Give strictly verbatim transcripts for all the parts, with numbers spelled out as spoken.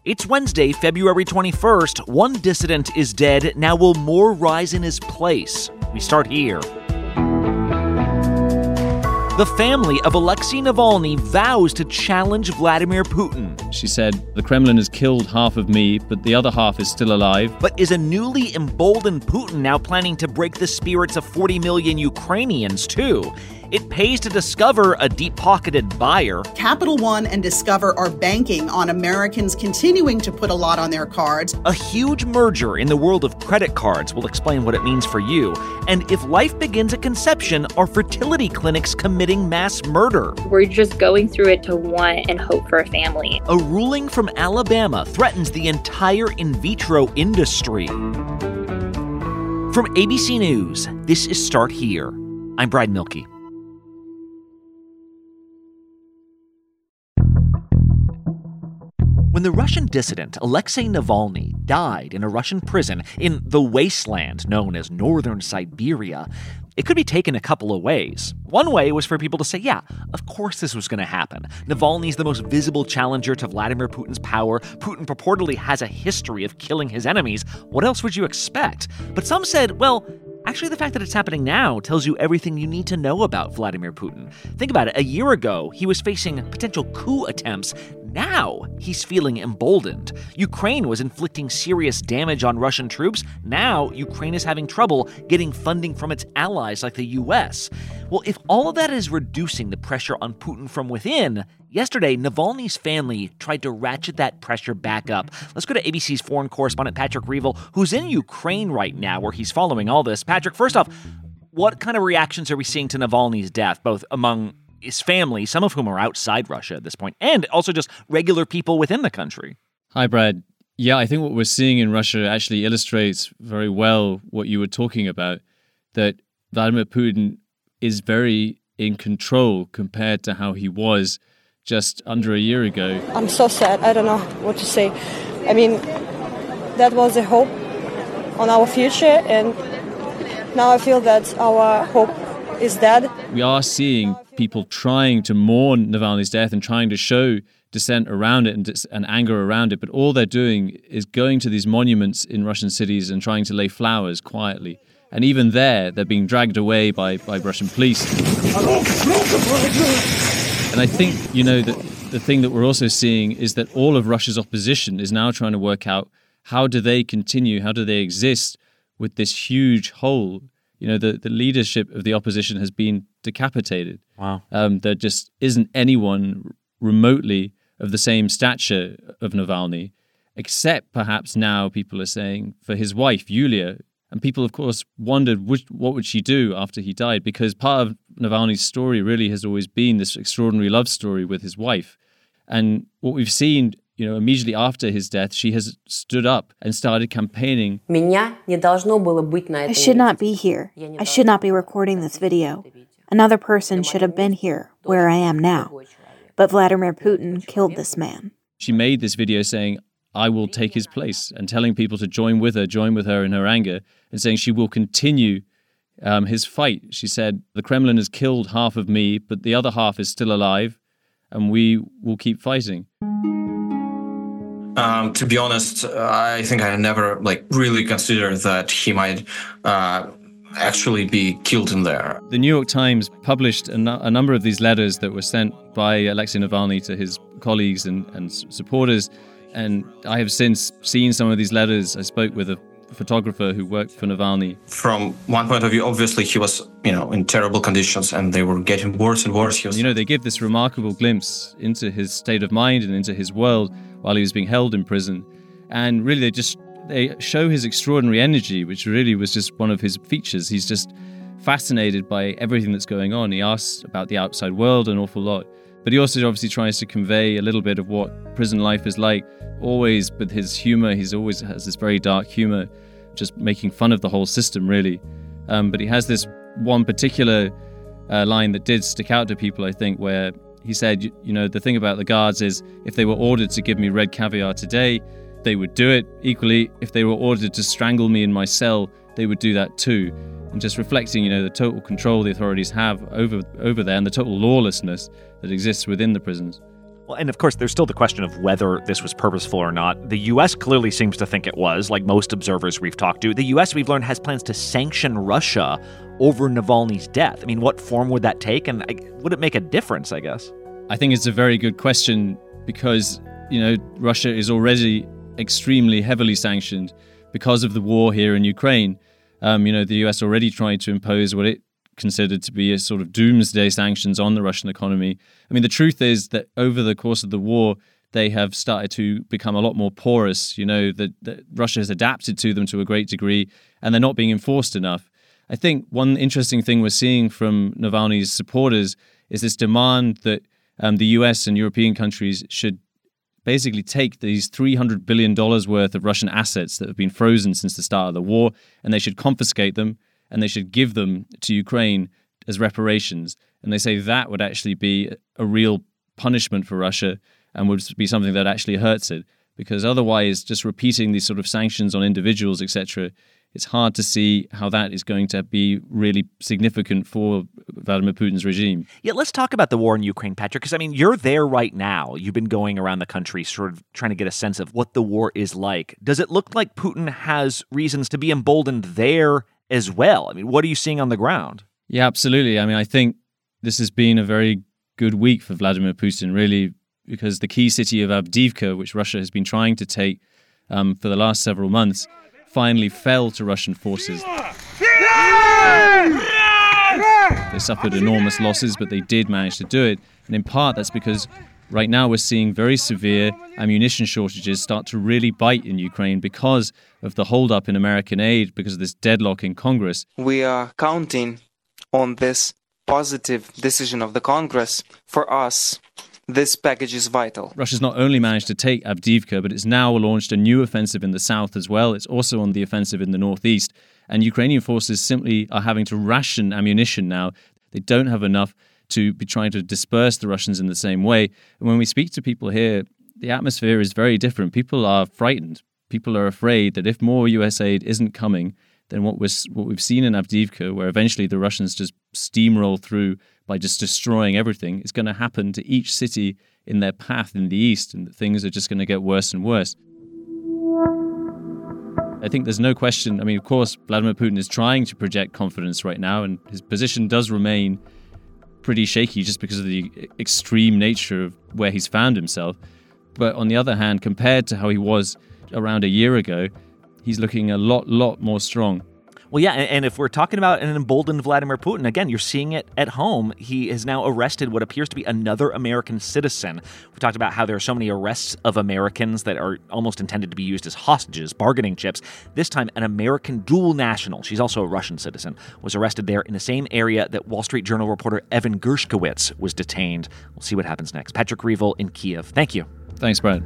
It's Wednesday, February twenty-first. One dissident is dead. Now will more rise in his place? We start here. The family of Alexei Navalny vows to challenge Vladimir Putin. She said, "The Kremlin has killed half of me, but the other half is still alive." But is a newly emboldened Putin now planning to break the spirits of forty million Ukrainians, too? It pays to Discover, a deep-pocketed buyer. Capital One and Discover are banking on Americans continuing to put a lot on their cards. A huge merger in the world of credit cards will explain what it means for you. And if life begins at conception, are fertility clinics committing mass murder? We're just going through it to want and hope for a family. A ruling from Alabama threatens the entire in vitro industry. From A B C News, this is Start Here. I'm Brad Milkey. When the Russian dissident Alexei Navalny died in a Russian prison in the wasteland known as Northern Siberia, it could be taken a couple of ways. One way was for people to say, yeah, of course this was going to happen. Navalny's the most visible challenger to Vladimir Putin's power. Putin purportedly has a history of killing his enemies. What else would you expect? But some said, well, actually, the fact that it's happening now tells you everything you need to know about Vladimir Putin. Think about it. A year ago, he was facing potential coup attempts. Now, he's feeling emboldened. Ukraine was inflicting serious damage on Russian troops. Now, Ukraine is having trouble getting funding from its allies like the U S. Well, if all of that is reducing the pressure on Putin from within, yesterday, Navalny's family tried to ratchet that pressure back up. Let's go to A B C's foreign correspondent Patrick Reevell, who's in Ukraine right now, where he's following all this. Patrick, first off, what kind of reactions are we seeing to Navalny's death, both among his family, some of whom are outside Russia at this point, and also just regular people within the country? Hi, Brad. Yeah, I think what we're seeing in Russia actually illustrates very well what you were talking about, that Vladimir Putin is very in control compared to how he was just under a year ago. I'm so sad. I don't know what to say. I mean, that was a hope on our future, and now I feel that our hope is dead. We are seeing people trying to mourn Navalny's death and trying to show dissent around it and, dis- and anger around it, but all they're doing is going to these monuments in Russian cities and trying to lay flowers quietly. And even there, they're being dragged away by, by Russian police. And I think, you know, that the thing that we're also seeing is that all of Russia's opposition is now trying to work out how do they continue, how do they exist with this huge hole. You know, the, the leadership of the opposition has been decapitated. Wow. Um, there just isn't anyone remotely of the same stature of Navalny, except perhaps now people are saying for his wife, Yulia. And people, of course, wondered which, what would she do after he died, because part of Navalny's story really has always been this extraordinary love story with his wife. And what we've seen, you know, immediately after his death, she has stood up and started campaigning. I should not be here. I should not be recording this video. Another person should have been here, where I am now. But Vladimir Putin killed this man. She made this video saying, I will take his place, and telling people to join with her, join with her in her anger, and saying she will continue um, his fight. She said, the Kremlin has killed half of me, but the other half is still alive, and we will keep fighting. Um, to be honest, I think I never like really considered that he might uh, actually be killed in there. The New York Times published a, no- a number of these letters that were sent by Alexei Navalny to his colleagues and, and supporters. And I have since seen some of these letters. I spoke with a photographer who worked for Navalny. From one point of view, obviously, he was, you know, in terrible conditions and they were getting worse and worse. He was... You know, they give this remarkable glimpse into his state of mind and into his world while he was being held in prison. And really, they just they show his extraordinary energy, which really was just one of his features. He's just fascinated by everything that's going on. He asks about the outside world an awful lot. But he also obviously tries to convey a little bit of what prison life is like, always with his humor. He's always has this very dark humor, just making fun of the whole system, really. Um, but he has this one particular uh, line that did stick out to people, I think, where he said, you, you know, the thing about the guards is if they were ordered to give me red caviar today, they would do it. Equally, if they were ordered to strangle me in my cell, they would do that too. And just reflecting, you know, the total control the authorities have over over there and the total lawlessness that exists within the prisons. Well, and of course, there's still the question of whether this was purposeful or not. The U S clearly seems to think it was, like most observers we've talked to. The U S, we've learned, has plans to sanction Russia over Navalny's death. I mean, what form would that take? And would it make a difference, I guess? I think it's a very good question because, you know, Russia is already extremely heavily sanctioned because of the war here in Ukraine. Um, you know, the U S already tried to impose what it considered to be a sort of doomsday sanctions on the Russian economy. I mean, the truth is that over the course of the war, they have started to become a lot more porous. You know, that, that Russia has adapted to them to a great degree, and they're not being enforced enough. I think one interesting thing we're seeing from Navalny's supporters is this demand that um, the U S and European countries should basically take these three hundred billion dollars worth of Russian assets that have been frozen since the start of the war, and they should confiscate them, and they should give them to Ukraine as reparations. And they say that would actually be a real punishment for Russia and would be something that actually hurts it. Because otherwise, just repeating these sort of sanctions on individuals, et cetera, it's hard to see how that is going to be really significant for Vladimir Putin's regime. Yeah, let's talk about the war in Ukraine, Patrick, because, I mean, you're there right now. You've been going around the country sort of trying to get a sense of what the war is like. Does it look like Putin has reasons to be emboldened there as well? I mean, what are you seeing on the ground? Yeah, absolutely. I mean, I think this has been a very good week for Vladimir Putin, really, because the key city of Avdiivka, which Russia has been trying to take um, for the last several months, finally fell to Russian forces. They suffered enormous losses, but they did manage to do it. And in part, that's because right now we're seeing very severe ammunition shortages start to really bite in Ukraine because of the holdup in American aid, because of this deadlock in Congress. We are counting on this positive decision of the Congress. For us, this package is vital. Russia's not only managed to take Avdiivka, but it's now launched a new offensive in the south as well. It's also on the offensive in the northeast. And Ukrainian forces simply are having to ration ammunition now. They don't have enough to be trying to disperse the Russians in the same way. And when we speak to people here, the atmosphere is very different. People are frightened. People are afraid that if more U S aid isn't coming, then what, we're, what we've seen in Avdiivka, where eventually the Russians just steamroll through by just destroying everything, is going to happen to each city in their path in the east, and that things are just going to get worse and worse. I think there's no question. I mean, of course, Vladimir Putin is trying to project confidence right now, and his position does remain pretty shaky just because of the extreme nature of where he's found himself. But on the other hand, compared to how he was around a year ago, he's looking a lot, lot more strong. Well, yeah, and if we're talking about an emboldened Vladimir Putin, again, you're seeing it at home. He has now arrested what appears to be another American citizen. We talked about how there are so many arrests of Americans that are almost intended to be used as hostages, bargaining chips. This time, an American dual national, she's also a Russian citizen, was arrested there in the same area that Wall Street Journal reporter Evan Gershkowitz was detained. We'll see what happens next. Patrick Reevell in Kiev. Thank you. Thanks, Brad.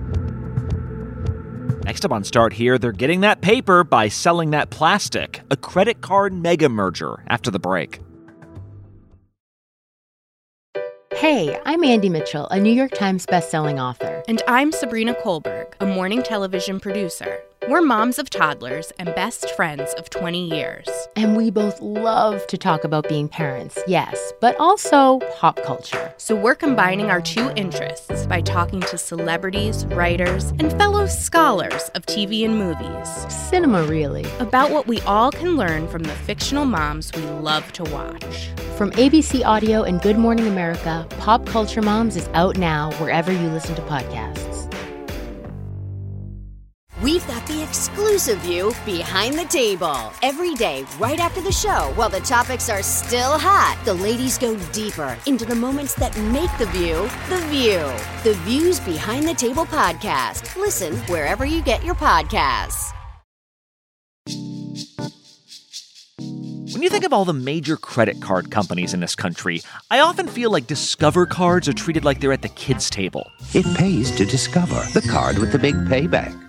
Next up on Start Here, they're getting that paper by selling that plastic. A credit card mega merger after the break. Hey, I'm Andy Mitchell, a New York Times bestselling author. And I'm Sabrina Kohlberg, a morning television producer. We're moms of toddlers and best friends of twenty years. And we both love to talk about being parents, yes, but also pop culture. So we're combining our two interests by talking to celebrities, writers, and fellow scholars of T V and movies. Cinema, really. About what we all can learn from the fictional moms we love to watch. From A B C Audio and Good Morning America, Pop Culture Moms is out now wherever you listen to podcasts. We've got the exclusive view behind the table. Every day, right after the show, while the topics are still hot, the ladies go deeper into the moments that make the view the view. The Views Behind the Table podcast. Listen wherever you get your podcasts. When you think of all the major credit card companies in this country, I often feel like Discover cards are treated like they're at the kids' table. It pays to Discover, the card with the big payback.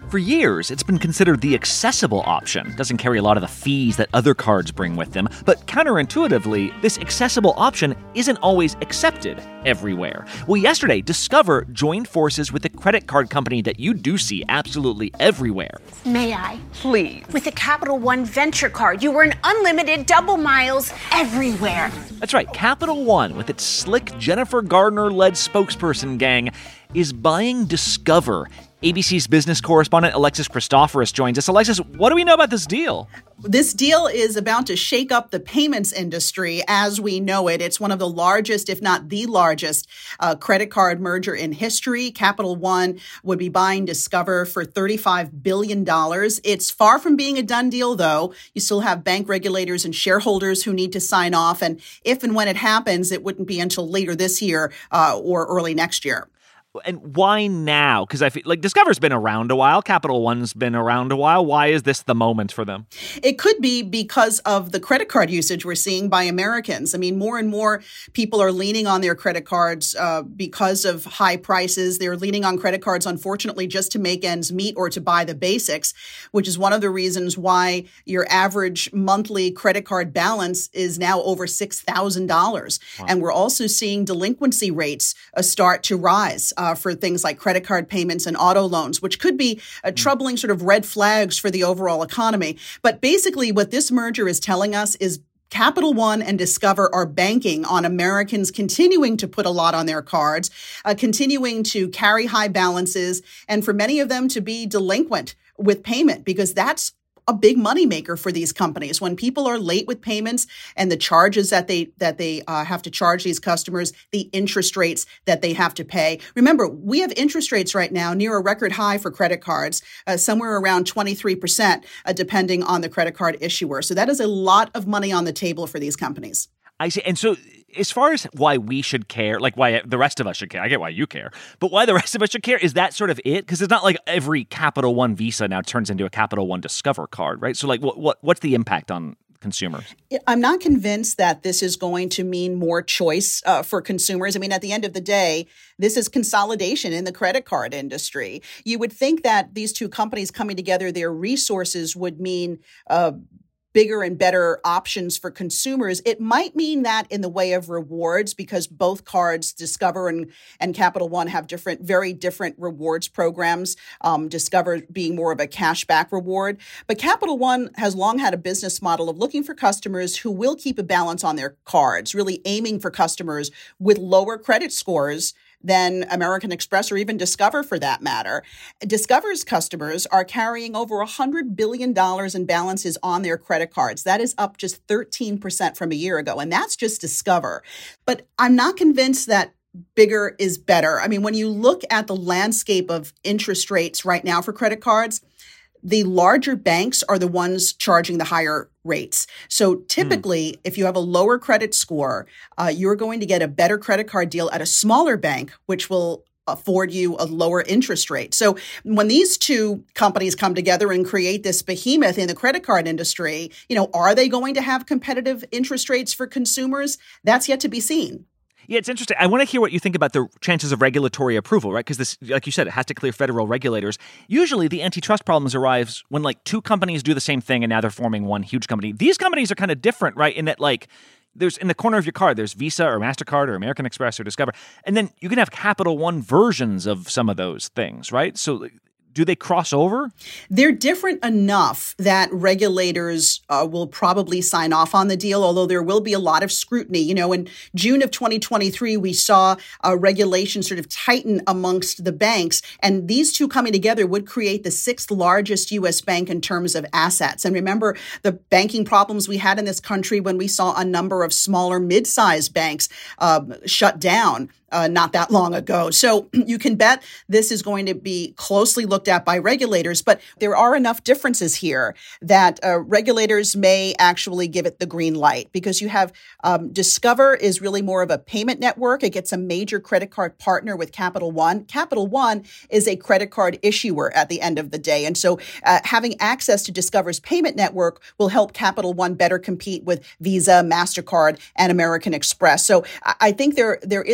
For years, it's been considered the accessible option. Doesn't carry a lot of the fees that other cards bring with them, but counterintuitively, this accessible option isn't always accepted everywhere. Well, yesterday, Discover joined forces with a credit card company that you do see absolutely everywhere. May I? Please. With the Capital One Venture Card, you earn unlimited double miles everywhere. That's right, Capital One, with its slick Jennifer Gardner-led spokesperson gang, is buying Discover. A B C's business correspondent Alexis Christoforous joins us. Alexis, what do we know about this deal? This deal is about to shake up the payments industry as we know it. It's one of the largest, if not the largest, uh, credit card merger in history. Capital One would be buying Discover for thirty-five billion dollars. It's far from being a done deal, though. You still have bank regulators and shareholders who need to sign off. And if and when it happens, it wouldn't be until later this year uh, or early next year. And why now? Because I feel like Discover's been around a while. Capital One's been around a while. Why is this the moment for them? It could be because of the credit card usage we're seeing by Americans. I mean, more and more people are leaning on their credit cards uh, because of high prices. They're leaning on credit cards, unfortunately, just to make ends meet or to buy the basics, which is one of the reasons why your average monthly credit card balance is now over six thousand dollars. Wow. And we're also seeing delinquency rates uh, start to rise. Uh, for things like credit card payments and auto loans, which could be uh, troubling sort of red flags for the overall economy. But basically what this merger is telling us is Capital One and Discover are banking on Americans continuing to put a lot on their cards, uh, continuing to carry high balances, and for many of them to be delinquent with payment, because that's a big moneymaker for these companies. When people are late with payments and the charges that they that they uh, have to charge these customers, the interest rates that they have to pay. Remember, we have interest rates right now near a record high for credit cards, uh, somewhere around twenty-three percent, uh, depending on the credit card issuer. So that is a lot of money on the table for these companies. I see. And so as far as why we should care, like why the rest of us should care, I get why you care, but why the rest of us should care, is that sort of it? Because it's not like every Capital One Visa now turns into a Capital One Discover card, right? So like what, what what's the impact on consumers? I'm not convinced that this is going to mean more choice uh, for consumers. I mean, at the end of the day, this is consolidation in the credit card industry. You would think that these two companies coming together, their resources would mean uh, bigger and better options for consumers. It might mean that in the way of rewards, because both cards, Discover and, and Capital One, have different, very different rewards programs. Um, Discover being more of a cashback reward. But Capital One has long had a business model of looking for customers who will keep a balance on their cards, really aiming for customers with lower credit scores than American Express or even Discover for that matter. Discover's customers are carrying over one hundred billion dollars in balances on their credit cards. That is up just thirteen percent from a year ago. And that's just Discover. But I'm not convinced that bigger is better. I mean, when you look at the landscape of interest rates right now for credit cards, the larger banks are the ones charging the higher rates. So typically, mm. if you have a lower credit score, uh, you're going to get a better credit card deal at a smaller bank, which will afford you a lower interest rate. So when these two companies come together and create this behemoth in the credit card industry, you know, are they going to have competitive interest rates for consumers? That's yet to be seen. Yeah, it's interesting. I want to hear what you think about the chances of regulatory approval, right? Because this, like you said, it has to clear federal regulators. Usually the antitrust problems arise when like two companies do the same thing and now they're forming one huge company. These companies are kind of different, right? In that like there's in the corner of your card, there's Visa or MasterCard or American Express or Discover. And then you can have Capital One versions of some of those things, right? So do they cross over? They're different enough that regulators uh, will probably sign off on the deal, although there will be a lot of scrutiny. You know, in June of twenty twenty-three, we saw uh, regulation sort of tighten amongst the banks, and these two coming together would create the sixth largest U S bank in terms of assets. And remember the banking problems we had in this country when we saw a number of smaller mid-sized banks uh, shut down. Uh, not that long ago. So you can bet this is going to be closely looked at by regulators, but there are enough differences here that uh, regulators may actually give it the green light, because you have um, Discover is really more of a payment network. It gets a major credit card partner with Capital One. Capital One is a credit card issuer at the end of the day. And so uh, having access to Discover's payment network will help Capital One better compete with Visa, MasterCard, and American Express. So I think there there isn't as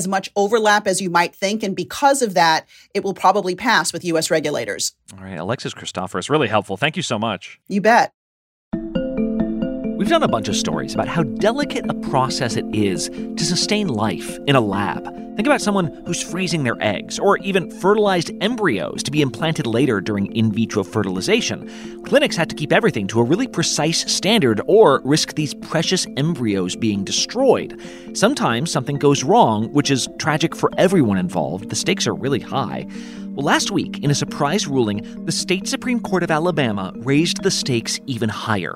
much overlap as you might think. And because of that, it will probably pass with U S regulators. All right. Alexis Christoforous, really helpful. Thank you so much. You bet. We've done a bunch of stories about how delicate a process it is to sustain life in a lab. Think about someone who's freezing their eggs, or even fertilized embryos to be implanted later during in vitro fertilization. Clinics had to keep everything to a really precise standard or risk these precious embryos being destroyed. Sometimes something goes wrong, which is tragic for everyone involved. The stakes are really high. Well, last week, in a surprise ruling, the state Supreme Court of Alabama raised the stakes even higher.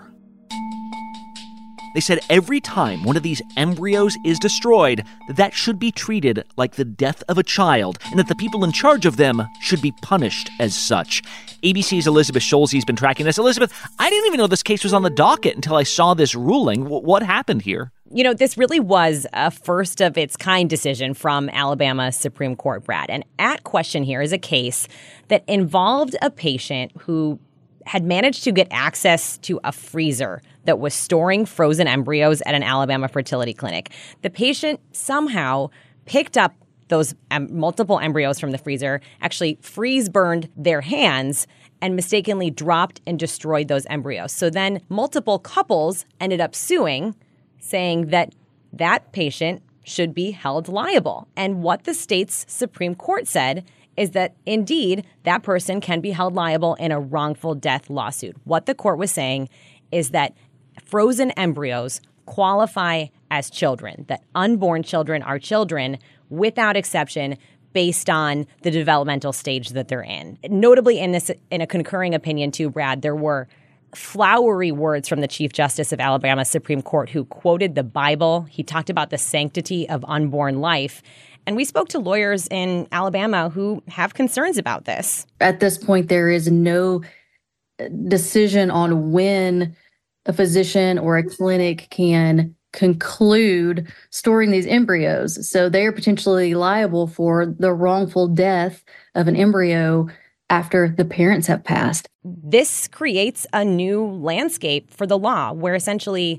They said every time one of these embryos is destroyed, that that should be treated like the death of a child, and that the people in charge of them should be punished as such. A B C's Elizabeth Schulze's been tracking this. Elizabeth, I didn't even know this case was on the docket until I saw this ruling. W- what happened here? You know, this really was a first-of-its-kind decision from Alabama Supreme Court, Brad. And at question here is a case that involved a patient who had managed to get access to a freezer that was storing frozen embryos at an Alabama fertility clinic. The patient somehow picked up those um, multiple embryos from the freezer, actually freeze-burned their hands, and mistakenly dropped and destroyed those embryos. So then multiple couples ended up suing, saying that that patient should be held liable. And what the state's Supreme Court said is that, indeed, that person can be held liable in a wrongful death lawsuit. What the court was saying is that frozen embryos qualify as children, that unborn children are children without exception based on the developmental stage that they're in. Notably, in this, in a concurring opinion too, Brad, there were flowery words from the Chief Justice of Alabama Supreme Court who quoted the Bible. He talked about the sanctity of unborn life. And we spoke to lawyers in Alabama who have concerns about this. At this point, there is no decision on when a physician or a clinic can conclude storing these embryos. So they are potentially liable for the wrongful death of an embryo after the parents have passed. This creates a new landscape for the law where essentially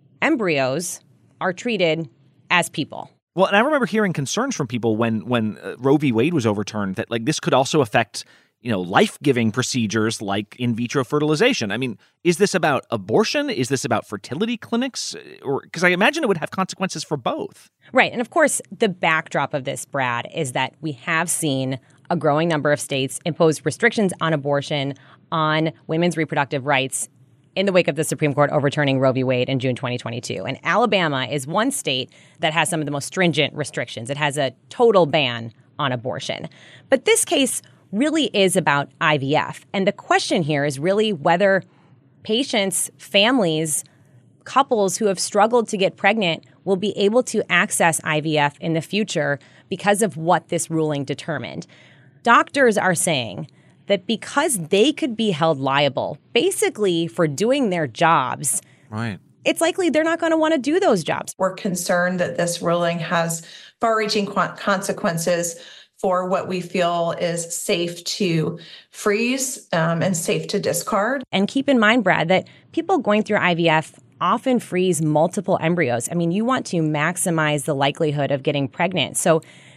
embryos are treated as people. Well, and I remember hearing concerns from people when when uh, Roe v. Wade was overturned that like this could also affect, you know, life-giving procedures like in vitro fertilization. I mean, is this about abortion? Is this about fertility clinics? Or because I imagine it would have consequences for both. Right. And of course, the backdrop of this, Brad, is that we have seen a growing number of states impose restrictions on abortion, on women's reproductive rights in the wake of the Supreme Court overturning Roe v. Wade in June twenty twenty-two. And Alabama is one state that has some of the most stringent restrictions. It has a total ban on abortion. But this case really is about I V F. And the question here is really whether patients, families, couples who have struggled to get pregnant will be able to access I V F in the future because of what this ruling determined. Doctors are saying that because they could be held liable basically for doing their jobs, right, it's likely they're not going to want to do those jobs. We're concerned that this ruling has far-reaching consequences for what we feel is safe to freeze um, and safe to discard. And keep in mind, Brad, that people going through I V F often freeze multiple embryos. I mean, you want to maximize the likelihood of getting pregnant. So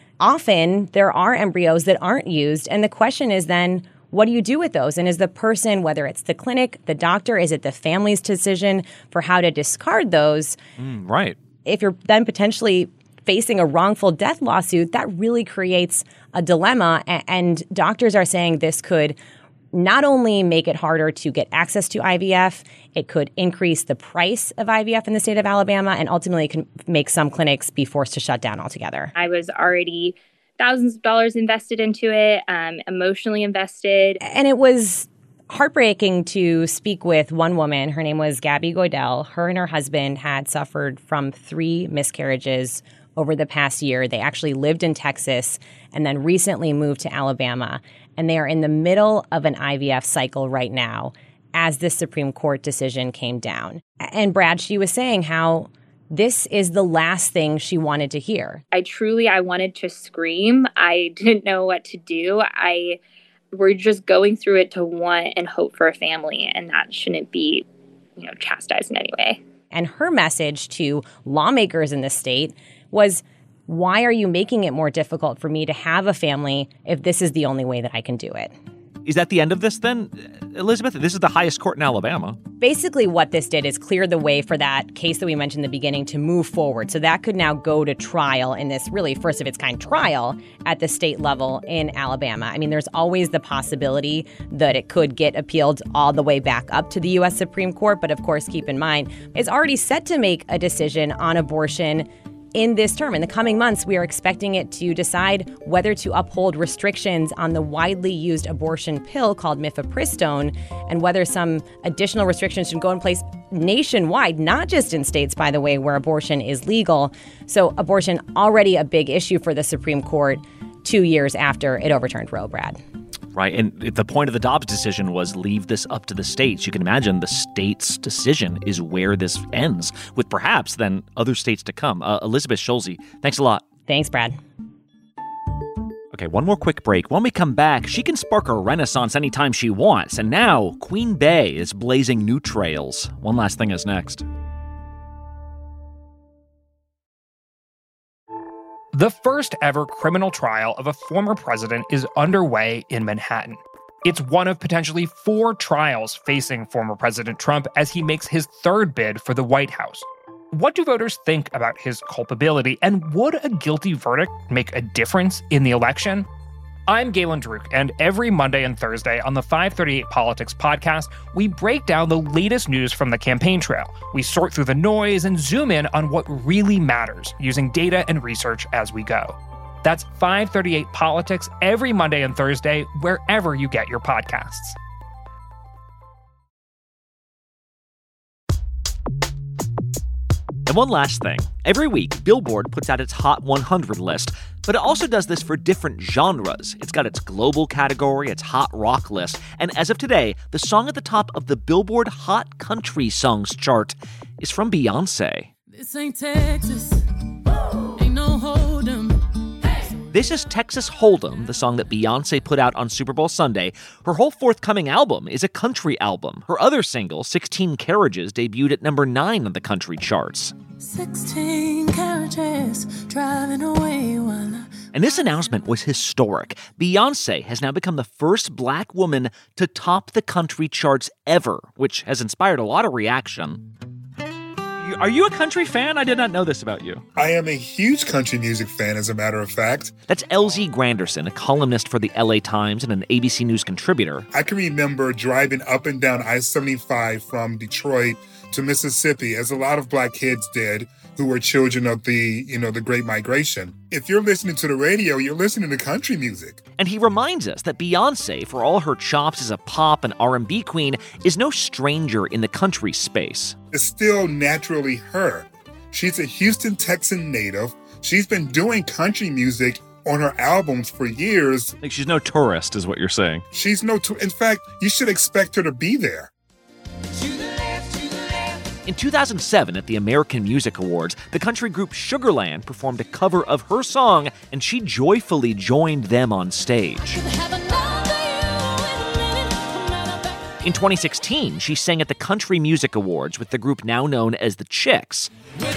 often there are embryos that aren't used. And the question is then, what do you do with those? And is the person, whether it's the clinic, the doctor, is it the family's decision for how to discard those? Mm, right. If you're then potentially facing a wrongful death lawsuit, that really creates a dilemma. And doctors are saying this could not only make it harder to get access to I V F, it could increase the price of I V F in the state of Alabama, and ultimately can make some clinics be forced to shut down altogether. I was already thousands of dollars invested into it, um, emotionally invested. And it was heartbreaking to speak with one woman. Her name was Gabby Goidel. Her and her husband had suffered from three miscarriages over the past year. They actually lived in Texas and then recently moved to Alabama. And they are in the middle of an I V F cycle right now as this Supreme Court decision came down. And Brad, she was saying how this is the last thing she wanted to hear. I truly, I wanted to scream. I didn't know what to do. I, we're just going through it to want and hope for a family, and that shouldn't be, you know, chastised in any way. And her message to lawmakers in the state was, Why are you making it more difficult for me to have a family if this is the only way that I can do it? Is that the end of this then? Elizabeth, this is the highest court in Alabama. Basically, what this did is clear the way for that case that we mentioned in the beginning to move forward. So that could now go to trial in this really first of its kind trial at the state level in Alabama. I mean, there's always the possibility that it could get appealed all the way back up to the U S Supreme Court. But of course, keep in mind, it's already set to make a decision on abortion in this term. In the coming months, we are expecting it to decide whether to uphold restrictions on the widely used abortion pill called mifepristone and whether some additional restrictions should go in place nationwide, not just in states, by the way, where abortion is legal. So abortion already a big issue for the Supreme Court two years after it overturned Roe, Brad. Right. And the point of the Dobbs decision was leave this up to the states. You can imagine the state's decision is where this ends, with perhaps then other states to come. Uh, Elizabeth Schulze, thanks a lot. Thanks, Brad. Okay, one more quick break. When we come back, she can spark a renaissance anytime she wants. And now Queen Bey is blazing new trails. One Last Thing is next. The first ever criminal trial of a former president is underway in Manhattan. It's one of potentially four trials facing former President Trump as he makes his third bid for the White House. What do voters think about his culpability, and would a guilty verdict make a difference in the election? I'm Galen Druk, and every Monday and Thursday on the five thirty-eight Politics podcast, we break down the latest news from the campaign trail. We sort through the noise and zoom in on what really matters, using data and research as we go. That's five thirty-eight Politics every Monday and Thursday, wherever you get your podcasts. And one last thing. Every week, Billboard puts out its Hot one hundred list, but it also does this for different genres. It's got its global category, its Hot Rock list, and as of today, the song at the top of the Billboard Hot Country Songs chart is from Beyonce. This ain't Texas. Ain't no hold'em. This is Texas Hold'em, the song that Beyonce put out on Super Bowl Sunday. Her whole forthcoming album is a country album. Her other single, sixteen Carriages, debuted at number nine on the country charts. sixteen carriages driving away while I... And this announcement was historic. Beyonce has now become the first black woman to top the country charts ever, which has inspired a lot of reaction. Are you a country fan? I did not know this about you. I am a huge country music fan, as a matter of fact. That's L Z Granderson, a columnist for the L A Times and an A B C News contributor. I can remember driving up and down I seventy-five from Detroit to Mississippi, as a lot of black kids did, who were children of the, you know, the Great Migration. If you're listening to the radio, you're listening to country music. And he reminds us that Beyonce, for all her chops as a pop and R and B queen, is no stranger in the country space. It's still naturally her. She's a Houston Texan native. She's been doing country music on her albums for years. Like she's no tourist, is what you're saying. She's no tourist. In fact, you should expect her to be there. In two thousand seven, at the American Music Awards, the country group Sugarland performed a cover of her song, and she joyfully joined them on stage. In twenty sixteen, she sang at the Country Music Awards with the group now known as the Chicks.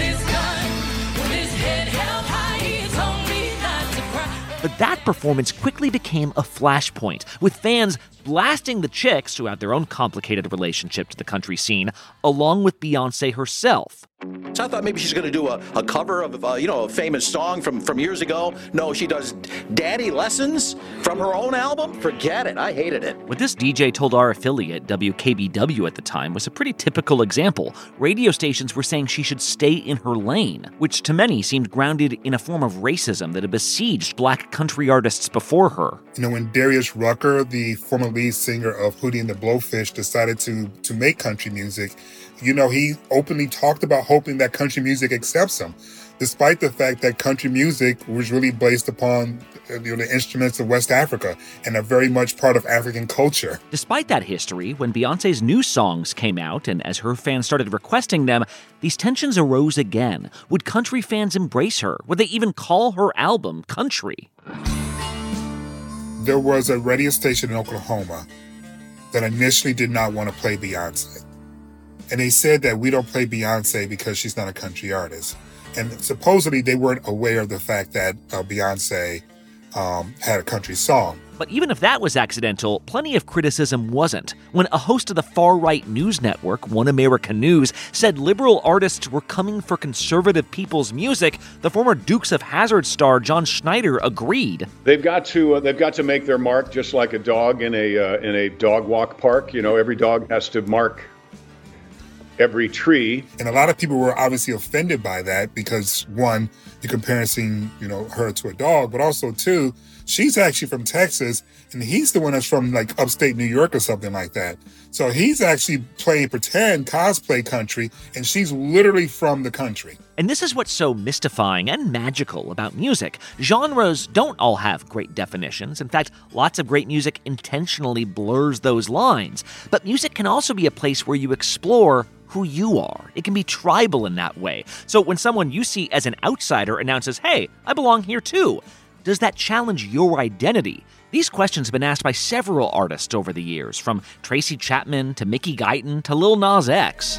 But that performance quickly became a flashpoint, with fans blasting the Chicks, who have their own complicated relationship to the country scene, along with Beyonce herself. So I thought maybe she's going to do a, a cover of, uh, you know, a famous song from, from years ago. No, she does Daddy Lessons from her own album? Forget it. I hated it. What this D J told our affiliate, W K B W at the time, was a pretty typical example. Radio stations were saying she should stay in her lane, which to many seemed grounded in a form of racism that had besieged black country artists before her. You know, when Darius Rucker, the former lead singer of Hootie and the Blowfish, decided to, to make country music, you know, he openly talked about hoping that country music accepts him, despite the fact that country music was really based upon, you know, the instruments of West Africa and are very much part of African culture. Despite that history, when Beyonce's new songs came out and as her fans started requesting them, these tensions arose again. Would country fans embrace her? Would they even call her album country? There was a radio station in Oklahoma that initially did not want to play Beyonce. And they said that we don't play Beyonce because she's not a country artist. And supposedly they weren't aware of the fact that uh, Beyonce um, had a country song. But even if that was accidental, plenty of criticism wasn't. When a host of the far-right news network, One America News, said liberal artists were coming for conservative people's music, the former Dukes of Hazzard star John Schneider agreed. They've got to uh, they've got to make their mark just like a dog in a uh, in a dog walk park. You know, every dog has to mark every tree. And a lot of people were obviously offended by that because, one, you're comparing, you know, her to a dog, but also, two, she's actually from Texas, and he's the one that's from, like, upstate New York or something like that. So he's actually playing pretend cosplay country, and she's literally from the country. And this is what's so mystifying and magical about music. Genres don't all have great definitions. In fact, lots of great music intentionally blurs those lines. But music can also be a place where you explore who you are. It can be tribal in that way. So when someone you see as an outsider announces, hey, I belong here too, does that challenge your identity? These questions have been asked by several artists over the years, from Tracy Chapman to Mickey Guyton to Lil Nas X.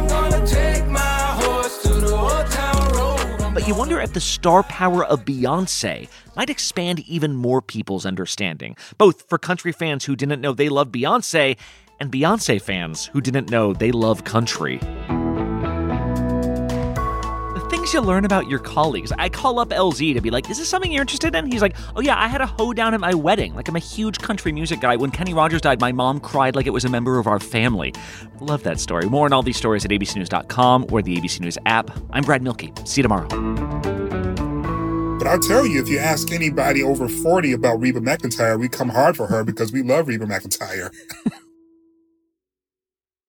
But you wonder if the star power of Beyonce might expand even more people's understanding, both for country fans who didn't know they loved Beyonce and Beyonce fans who didn't know they love country. The things you learn about your colleagues. I call up L Z to be like, is this something you're interested in? He's like, oh yeah, I had a hoedown at my wedding. Like, I'm a huge country music guy. When Kenny Rogers died, my mom cried like it was a member of our family. Love that story. More on all these stories at A B C News dot com or the A B C News app. I'm Brad Milkey. See you tomorrow. But I'll tell you, if you ask anybody over forty about Reba McEntire, we come hard for her because we love Reba McEntire.